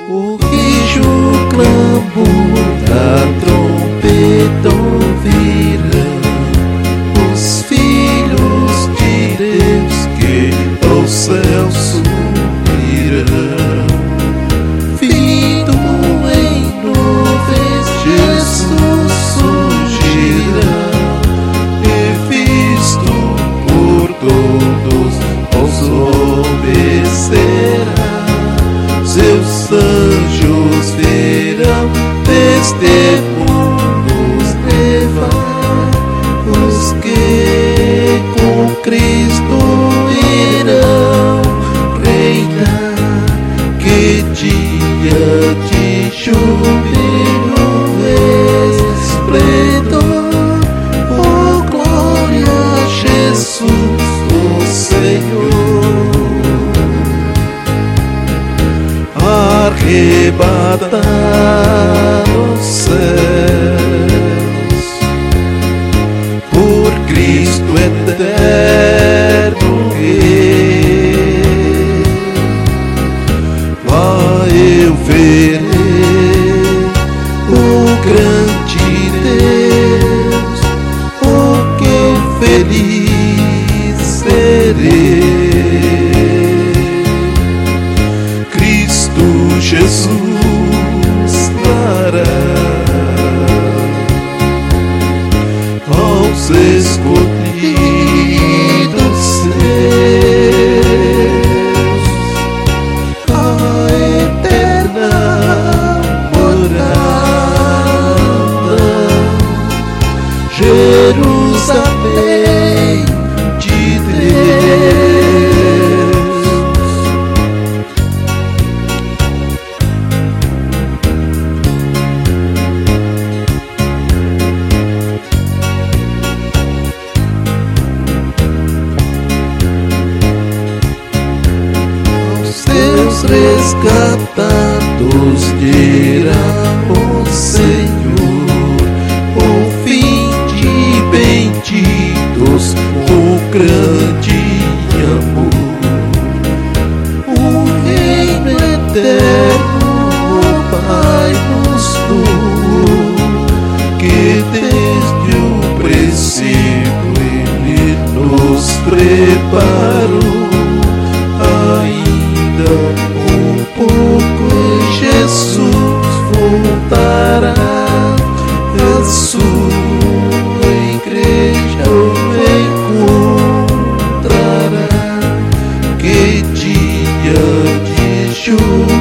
Ouvis o clamor da trombeta ouvirão os filhos de Deus que ao céu subirão. Vindo em nuvens, Jesus surgirá, e visto por todos aos obedecerá. Seus anjos virão testemunhos levar, os que com Cristo irão reinar. Que dia de júbilo, esplendor, oh glória a Jesus, o Senhor. Arrebatar os céus por Cristo eterno Rei. Lá eu verei o grande Deus, oh que feliz serei. Jesus dará aos escolhidos seus a eterna morada, Jerusalém de Deus. Resgatados dirão o Senhor, o fim de benditos, o grande amor, o reino eterno o Pai nos doou, que desde o princípio Ele nos preparou. Um pouco e Jesus voltará, a sua igreja o encontrará. Que dia de júbilo,